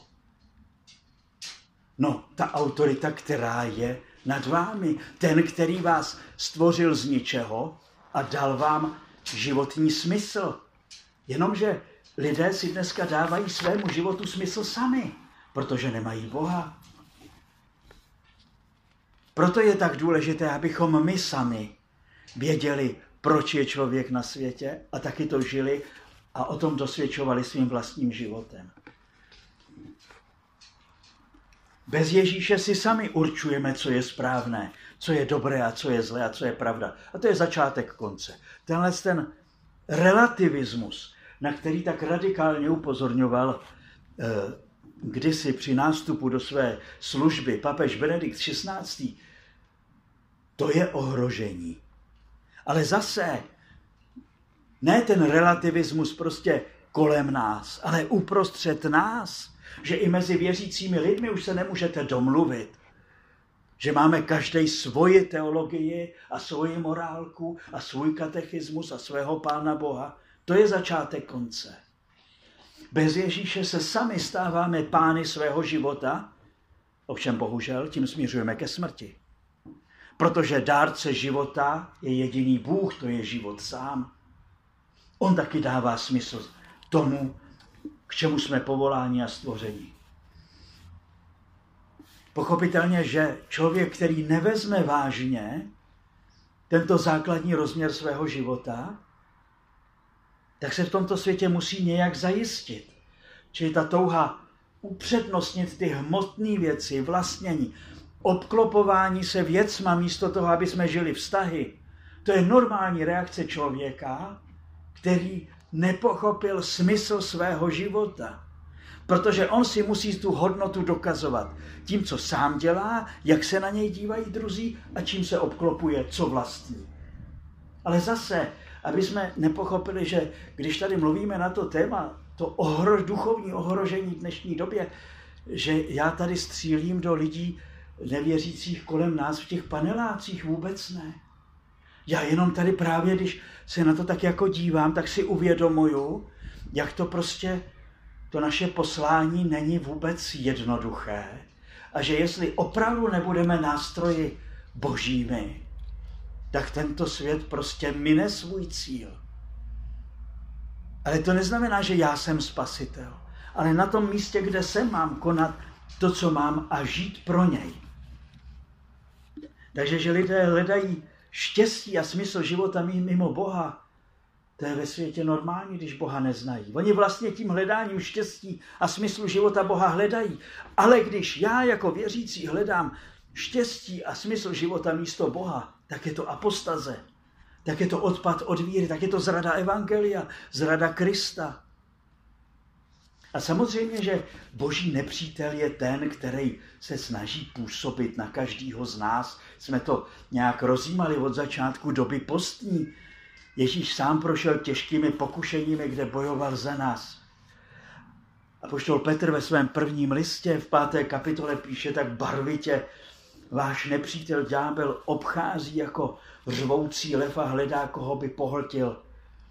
No, ta autorita, která je nad vámi. Ten, který vás stvořil z ničeho a dal vám životní smysl. Jenomže lidé si dneska dávají svému životu smysl sami, protože nemají Boha. Proto je tak důležité, abychom my sami věděli, proč je člověk na světě a taky to žili a o tom dosvědčovali svým vlastním životem. Bez Ježíše si sami určujeme, co je správné, co je dobré a co je zlé a co je pravda. A to je začátek konce. Tenhle ten relativismus, na který tak radikálně upozorňoval eh, kdysi při nástupu do své služby papež Benedikt šestnáctý. To je ohrožení. Ale zase ne ten relativismus prostě kolem nás, ale uprostřed nás, že i mezi věřícími lidmi už se nemůžete domluvit. Že máme každý svoji teologii a svoji morálku a svůj katechismus a svého Pána Boha. To je začátek konce. Bez Ježíše se sami stáváme pány svého života, ovšem bohužel tím směřujeme ke smrti. Protože dárce života je jediný Bůh, to je život sám. On taky dává smysl tomu, k čemu jsme povoláni a stvoření. Pochopitelně, že člověk, který nevezme vážně tento základní rozměr svého života, tak se v tomto světě musí nějak zajistit. Čili ta touha upřednostnit ty hmotné věci, vlastnění, obklopování se věcma místo toho, aby jsme žili vztahy, to je normální reakce člověka, který nepochopil smysl svého života. Protože on si musí tu hodnotu dokazovat tím, co sám dělá, jak se na něj dívají druzí a čím se obklopuje, co vlastní. Ale zase, aby jsme nepochopili, že když tady mluvíme na to téma, to ohro, duchovní ohrožení v dnešní době, že já tady střílím do lidí nevěřících kolem nás v těch panelácích, vůbec ne. Já jenom tady právě, když se na to tak jako dívám, tak si uvědomuju, jak to prostě, to naše poslání není vůbec jednoduché a že jestli opravdu nebudeme nástroji božími, tak tento svět prostě mine svůj cíl. Ale to neznamená, že já jsem spasitel, ale na tom místě, kde jsem, mám konat to, co mám a žít pro něj. Takže, že lidé hledají štěstí a smysl života mimo Boha, to je ve světě normální, když Boha neznají. Oni vlastně tím hledáním štěstí a smyslu života Boha hledají. Ale když já jako věřící hledám štěstí a smysl života místo Boha, tak je to apostaze. Tak je to odpad od víry, tak je to zrada evangelia, zrada Krista. A samozřejmě, že boží nepřítel je ten, který se snaží působit na každýho z nás. Jsme to nějak rozjímali od začátku doby postní. Ježíš sám prošel těžkými pokušeními, kde bojoval za nás. Apoštol Petr ve svém prvním listě v páté kapitole píše tak barvitě: váš nepřítel ďábel obchází jako řvoucí lev a hledá, koho by pohltil.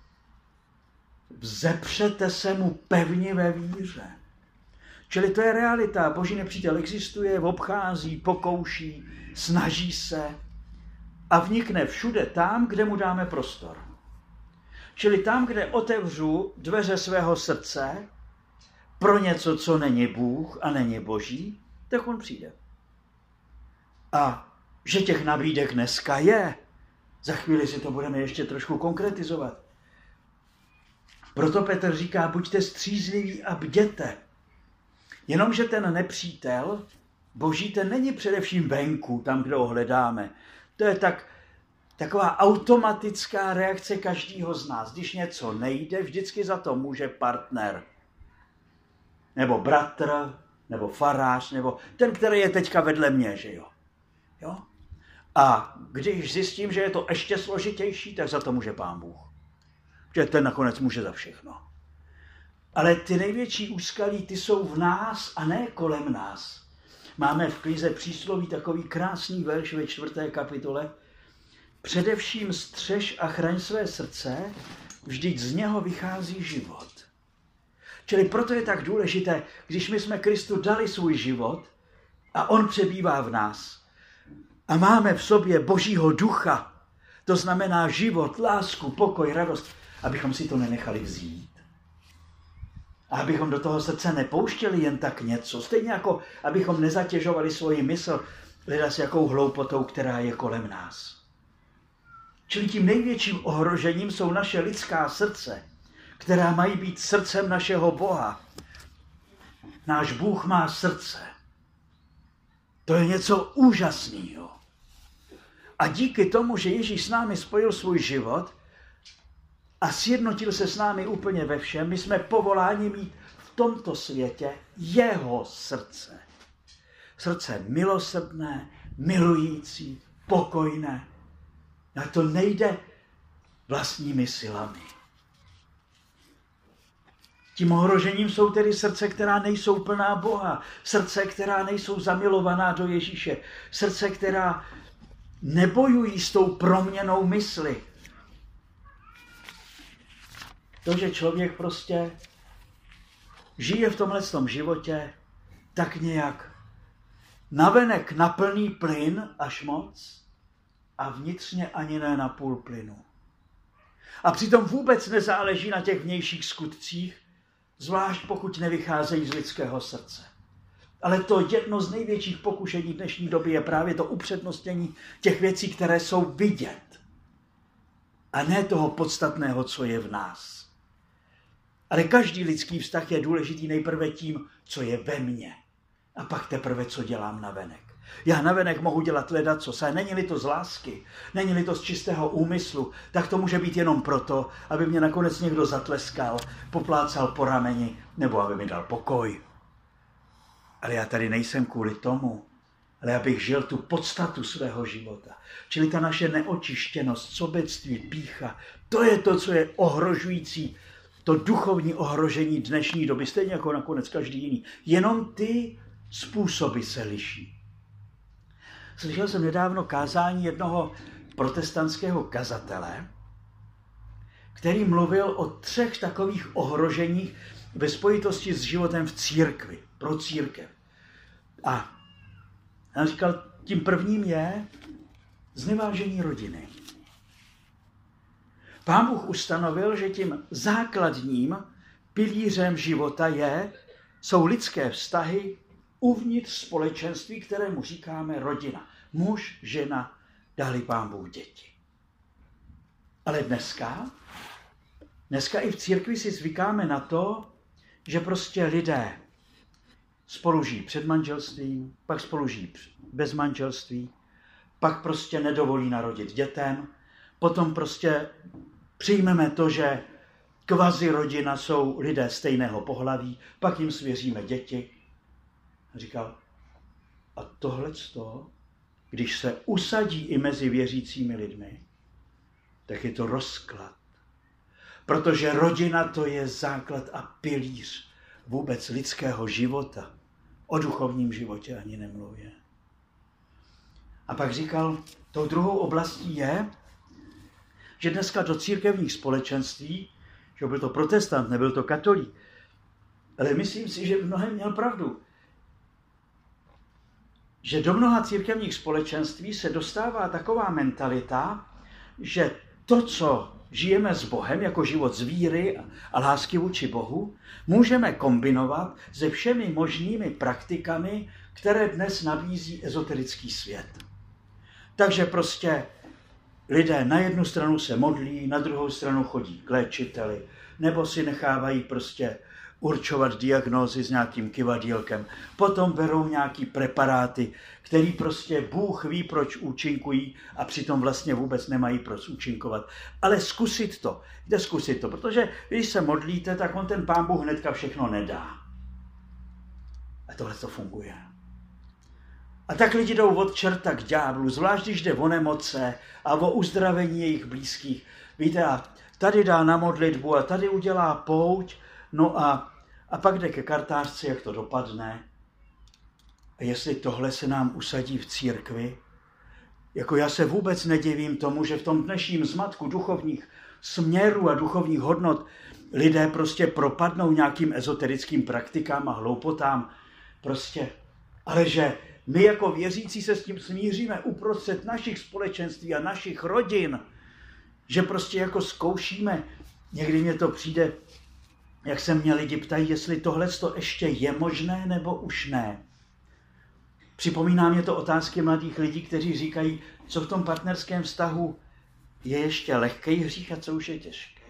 Vzepřete se mu pevně ve víře. Čili to je realita. Boží nepřítel existuje, obchází, pokouší, snaží se a vnikne všude tam, kde mu dáme prostor. Čili tam, kde otevřu dveře svého srdce pro něco, co není Bůh a není Boží, tak on přijde. A že těch nabídek dneska je, za chvíli si to budeme ještě trošku konkretizovat. Proto Petr říká, buďte střízliví a bděte. Jenomže ten nepřítel Boží, ten není především venku, tam, kde ho hledáme. To je tak, taková automatická reakce každého z nás. Když něco nejde, vždycky za to může partner. Nebo bratr, nebo farář, nebo ten, který je teďka vedle mě, že jo. jo? A když zjistím, že je to ještě složitější, tak za to může Pán Bůh. Že ten nakonec může za všechno. Ale ty největší úskalí, ty jsou v nás a ne kolem nás. Máme v knize Přísloví takový krásný verš ve čtvrté kapitole. Především střež a chraň své srdce, vždyť z něho vychází život. Čili proto je tak důležité, když my jsme Kristu dali svůj život a on přebývá v nás. A máme v sobě Božího ducha, to znamená život, lásku, pokoj, radost, abychom si to nenechali vzít. A abychom do toho srdce nepouštěli jen tak něco. Stejně jako abychom nezatěžovali svoji mysl hledat s jakou hloupotou, která je kolem nás. Čili tím největším ohrožením jsou naše lidská srdce, která mají být srdcem našeho Boha. Náš Bůh má srdce. To je něco úžasného. A díky tomu, že Ježíš s námi spojil svůj život a sjednotil se s námi úplně ve všem, my jsme povoláni mít v tomto světě jeho srdce. Srdce milosrdné, milující, pokojné. A to nejde vlastními silami. Tím ohrožením jsou tedy srdce, která nejsou plná Boha. Srdce, která nejsou zamilovaná do Ježíše. Srdce, která nebojují s tou proměnou mysli. To, že člověk prostě žije v tomhletom životě tak nějak navenek na plný plyn až moc a vnitřně ani ne na půl plynu. A přitom vůbec nezáleží na těch vnějších skutcích, zvlášť pokud nevycházejí z lidského srdce. Ale to jedno z největších pokušení dnešní doby je právě to upřednostnění těch věcí, které jsou vidět. A ne toho podstatného, co je v nás. Ale každý lidský vztah je důležitý nejprve tím, co je ve mně. A pak teprve, co dělám navenek. Já navenek mohu dělat ledacos, ale není-li to z lásky, není-li to z čistého úmyslu, tak to může být jenom proto, aby mě nakonec někdo zatleskal, poplácal po rameni, nebo aby mi dal pokoj. Ale já tady nejsem kvůli tomu, ale abych žil tu podstatu svého života. Čili ta naše neočištěnost, sobectví, pýcha, to je to, co je ohrožující, to duchovní ohrožení dnešní doby, stejně jako nakonec každý jiný. Jenom ty způsoby se liší. Slyšel jsem nedávno kázání jednoho protestantského kazatele, který mluvil o třech takových ohroženích ve spojitosti s životem v církvi, pro církev. A on říkal, tím prvním je znevážení rodiny. Pán Bůh ustanovil, že tím základním pilířem života je, jsou lidské vztahy uvnitř společenství, kterému říkáme rodina. Muž, žena, dali Pán Bůh děti. Ale dneska, dneska i v církvi si zvykáme na to, že prostě lidé spolu žijí před manželstvím, pak spolu žijí bez manželství, pak prostě nedovolí narodit dětem, potom prostě přijmeme to, že kvazi rodina jsou lidé stejného pohlaví, pak jim svěříme děti. A říkal, a tohleto, když se usadí i mezi věřícími lidmi, tak je to rozklad. Protože rodina to je základ a pilíř vůbec lidského života. O duchovním životě ani nemluvě. A pak říkal, tou druhou oblastí je, že dneska do církevních společenství, že byl to protestant, nebyl to katolík, ale myslím si, že v mnohem měl pravdu, že do mnoha církevních společenství se dostává taková mentalita, že to, co žijeme s Bohem jako život z víry a lásky vůči Bohu, můžeme kombinovat se všemi možnými praktikami, které dnes nabízí ezoterický svět. Takže prostě lidé na jednu stranu se modlí, na druhou stranu chodí k léčiteli, nebo si nechávají prostě určovat diagnózy s nějakým kivadílkem. Potom berou nějaký preparáty, který prostě Bůh ví, proč účinkují a přitom vlastně vůbec nemají proč účinkovat. Ale zkusit to, jde zkusit to, protože když se modlíte, tak on ten Pán Bůh hnedka všechno nedá. A tohle to funguje. A tak lidi jdou od čerta k ďáblu, zvlášť když jde o nemoce a o uzdravení jejich blízkých. Víte, a tady dá na modlitbu a tady udělá pouť, no a, a pak jde ke kartářce, jak to dopadne. A jestli tohle se nám usadí v církvi, jako já se vůbec nedivím tomu, že v tom dnešním zmatku duchovních směrů a duchovních hodnot lidé prostě propadnou nějakým ezoterickým praktikám a hloupotám. Prostě, ale že my jako věřící se s tím smíříme uprostřed našich společenství a našich rodin, že prostě jako zkoušíme, někdy mně to přijde, jak se mě lidi ptají, jestli tohle ještě je možné nebo už ne. Připomíná mě to otázky mladých lidí, kteří říkají, co v tom partnerském vztahu je ještě lehký hřích a co už je těžký.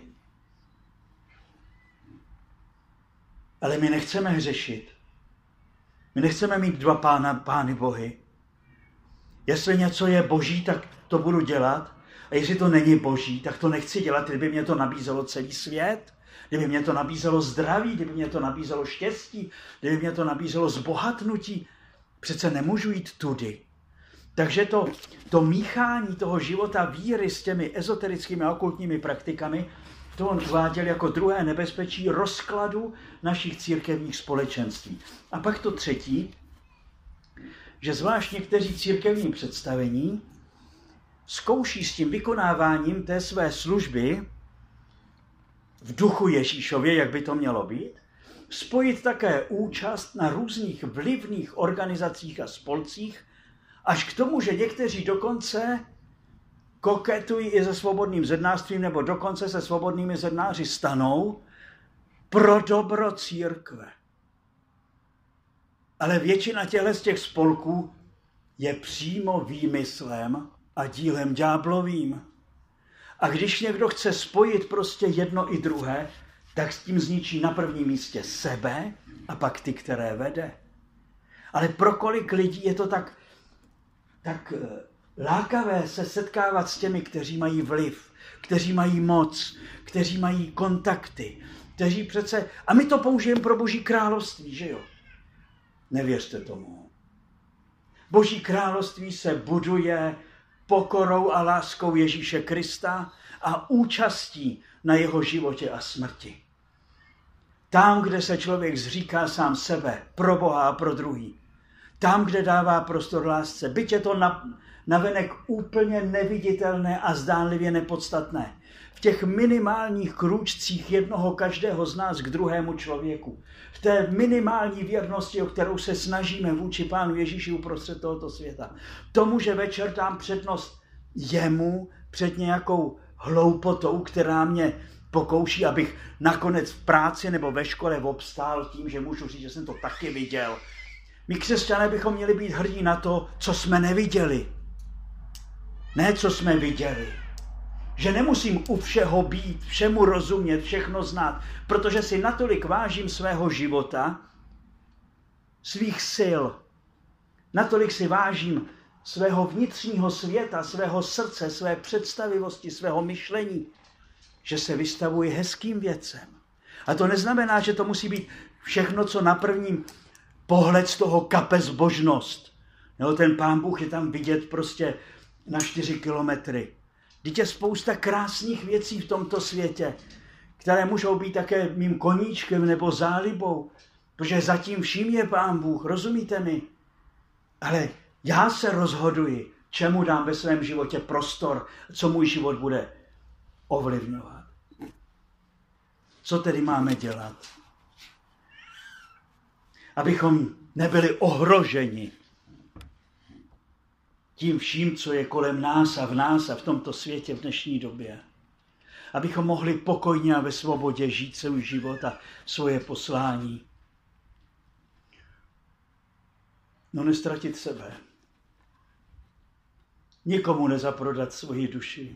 Ale my nechceme hřešit. My nechceme mít dva pána, pány bohy. Jestli něco je boží, tak to budu dělat. A jestli to není boží, tak to nechci dělat, kdyby mě to nabízelo celý svět, kdyby mě to nabízelo zdraví, kdyby mě to nabízelo štěstí, kdyby mě to nabízelo zbohatnutí. Přece nemůžu jít tudy. Takže to, to míchání toho života víry s těmi ezoterickými a okultními praktikami, to on uváděl jako druhé nebezpečí rozkladu našich církevních společenství. A pak to třetí, že zvlášť někteří církevní představení zkouší s tím vykonáváním té své služby v duchu Ježíšově, jak by to mělo být, spojit také účast na různých vlivných organizacích a spolcích, až k tomu, že někteří dokonce koketují i se svobodným zednářstvím, nebo dokonce se svobodnými zednáři stanou pro dobro církve. Ale většina těchto z těch spolků je přímo výmyslem a dílem ďáblovým. A když někdo chce spojit prostě jedno i druhé, tak s tím zničí na prvním místě sebe a pak ty, které vede. Ale pro kolik lidí je to tak, tak lákavé se setkávat s těmi, kteří mají vliv, kteří mají moc, kteří mají kontakty, kteří přece... A my to použijeme pro Boží království, že jo? Nevěřte tomu. Boží království se buduje pokorou a láskou Ježíše Krista a účastí na jeho životě a smrti. Tam, kde se člověk zříká sám sebe pro Boha a pro druhý. Tam, kde dává prostor lásce. Byť je to navenek úplně neviditelné a zdánlivě nepodstatné. V těch minimálních krůčcích jednoho každého z nás k druhému člověku. V té minimální věrnosti, o kterou se snažíme vůči Pánu Ježíši uprostřed tohoto světa. To může večer dám přednost jemu před nějakou hloupotou, která mě pokouší, abych nakonec v práci nebo ve škole obstál tím, že můžu říct, že jsem to taky viděl. My křesťané bychom měli být hrdí na to, co jsme neviděli. Ne, co jsme viděli. Že nemusím u všeho být, všemu rozumět, všechno znát, protože si natolik vážím svého života, svých sil, natolik si vážím svého vnitřního světa, svého srdce, své představivosti, svého myšlení, že se vystavuji hezkým věcem. A to neznamená, že to musí být všechno, co na prvním pohled z toho kape zbožnost. No, ten Pán Bůh je tam vidět prostě na čtyři kilometry. Vždyť je spousta krásných věcí v tomto světě, které můžou být také mým koníčkem nebo zálibou, protože zatím vším je Pán Bůh, rozumíte mi? Ale já se rozhoduji, čemu dám ve svém životě prostor, co můj život bude ovlivňovat. Co tedy máme dělat? Abychom nebyli ohroženi tím vším, co je kolem nás a v nás a v tomto světě v dnešní době. Abychom mohli pokojně a ve svobodě žít svůj život a svoje poslání. No, nestratit sebe. Nikomu nezaprodat svoji duši.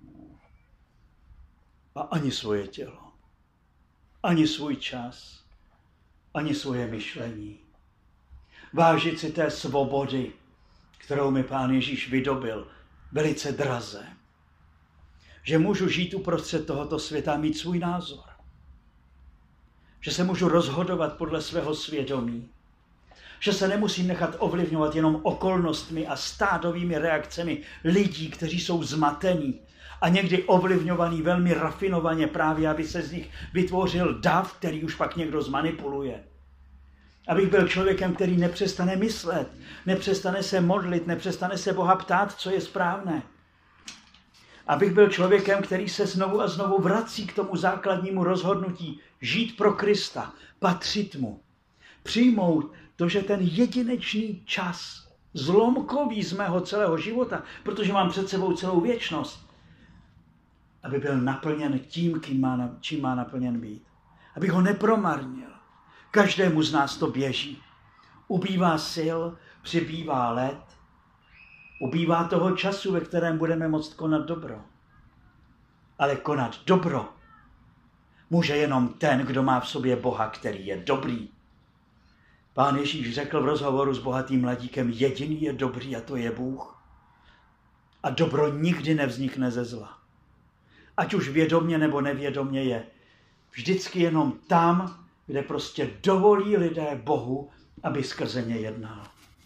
A ani svoje tělo. Ani svůj čas. Ani svoje myšlení. Vážit si té svobody, kterou mi Pán Ježíš vydobil velice draze. Že můžu žít uprostřed tohoto světa a mít svůj názor. Že se můžu rozhodovat podle svého svědomí. Že se nemusím nechat ovlivňovat jenom okolnostmi a stádovými reakcemi lidí, kteří jsou zmatení a někdy ovlivňovaní velmi rafinovaně právě, aby se z nich vytvořil dav, který už pak někdo zmanipuluje. Abych byl člověkem, který nepřestane myslet, nepřestane se modlit, nepřestane se Boha ptát, co je správné. Abych byl člověkem, který se znovu a znovu vrací k tomu základnímu rozhodnutí žít pro Krista, patřit mu. Přijmout to, že ten jedinečný čas, zlomkový z mého celého života, protože mám před sebou celou věčnost, aby byl naplněn tím, kým má, čím má naplněn být. Abych ho nepromarnil. Každému z nás to běží. Ubývá sil, přibývá let, ubývá toho času, ve kterém budeme moct konat dobro. Ale konat dobro může jenom ten, kdo má v sobě Boha, který je dobrý. Pán Ježíš řekl v rozhovoru s bohatým mladíkem, jediný je dobrý a to je Bůh. A dobro nikdy nevznikne ze zla. Ať už vědomě nebo nevědomě je. Vždycky jenom tam, kde prostě dovolí lidé Bohu, aby skrze ně jednal.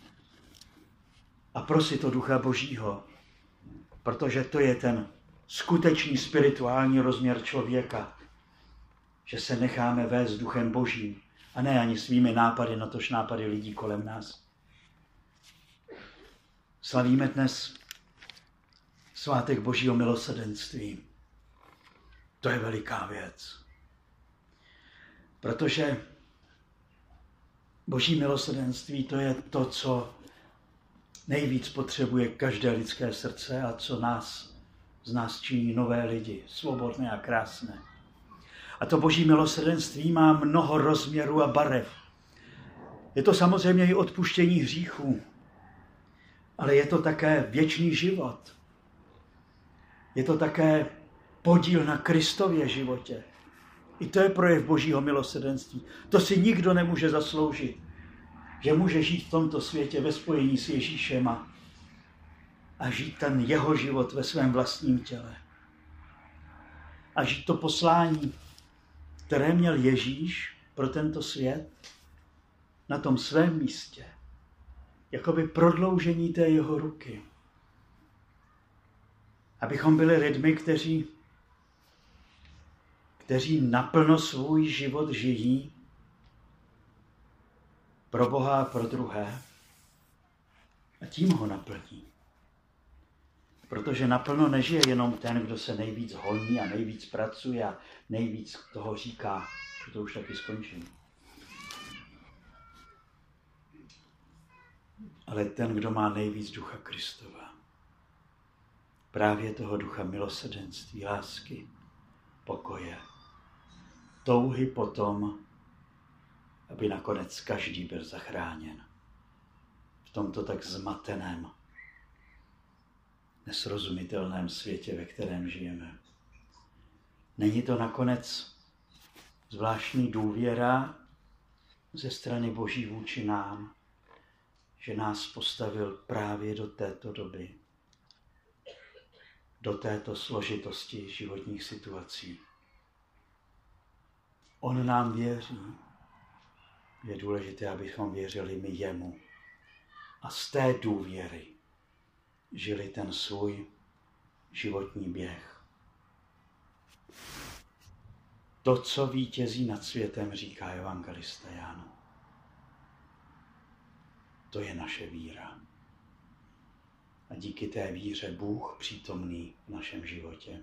A prosit o Ducha Božího, protože to je ten skutečný spirituální rozměr člověka, že se necháme vést Duchem Božím a ne ani svými nápady, natož nápady lidí kolem nás. Slavíme dnes svátek Božího milosrdenství. To je veliká věc. Protože Boží milosrdenství to je to, co nejvíc potřebuje každé lidské srdce a co nás, z nás činí nové lidi, svobodné a krásné. A to Boží milosrdenství má mnoho rozměrů a barev. Je to samozřejmě i odpuštění hříchů, ale je to také věčný život. Je to také podíl na Kristově životě. I to je projev Božího milosrdenství. To si nikdo nemůže zasloužit, že může žít v tomto světě ve spojení s Ježíšem a, a žít ten jeho život ve svém vlastním těle. A žít to poslání, které měl Ježíš pro tento svět na tom svém místě, jakoby prodloužení té jeho ruky. Abychom byli lidmi, kteří kteří naplno svůj život žijí pro Boha a pro druhé a tím ho naplní. Protože naplno nežije jenom ten, kdo se nejvíc honí a nejvíc pracuje a nejvíc toho říká, že to už taky skončím. Ale ten, kdo má nejvíc Ducha Kristova. Právě toho ducha milosrdenství, lásky, pokoje. Touhy potom, aby nakonec každý byl zachráněn. V tomto tak zmateném, nesrozumitelném světě, ve kterém žijeme. Není to nakonec zvláštní důvěra ze strany Boží vůči nám, že nás postavil právě do této doby, do této složitosti životních situací. On nám věří. Je důležité, abychom věřili my jemu. A z té důvěry žili ten svůj životní běh. To, co vítězí nad světem, říká evangelista Jan, to je naše víra. A díky té víře Bůh přítomný v našem životě.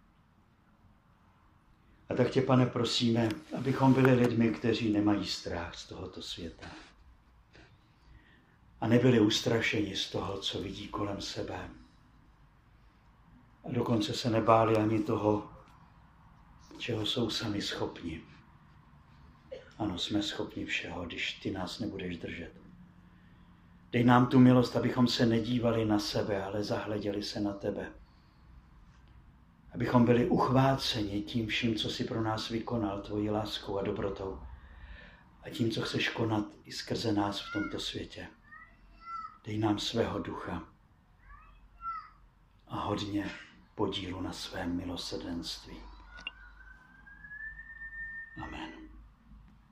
A tak tě, Pane, prosíme, abychom byli lidmi, kteří nemají strach z tohoto světa. A nebyli ustrašeni z toho, co vidí kolem sebe. A dokonce se nebáli ani toho, čeho jsou sami schopni. Ano, jsme schopni všeho, když ty nás nebudeš držet. Dej nám tu milost, abychom se nedívali na sebe, ale zahleděli se na tebe. Abychom byli uchváceni tím vším, co jsi pro nás vykonal, tvojí láskou a dobrotou. A tím, co chceš konat i skrze nás v tomto světě. Dej nám svého ducha a hodně podílu na svém milosrdenství. Amen.